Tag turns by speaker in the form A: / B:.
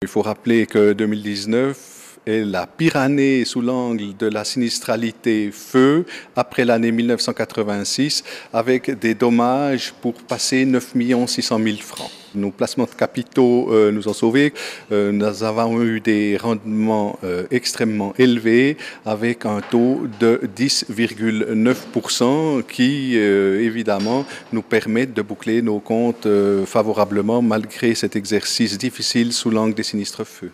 A: Il faut rappeler que 2019 est la pire année sous l'angle de la sinistralité feu après l'année 1986, avec des dommages pour passer 9 600 000 francs. Nos placements de capitaux nous ont sauvés. Nous avons eu des rendements extrêmement élevés avec un taux de 10,9% qui, évidemment, nous permettent de boucler nos comptes favorablement malgré cet exercice difficile sous l'angle des sinistres feux.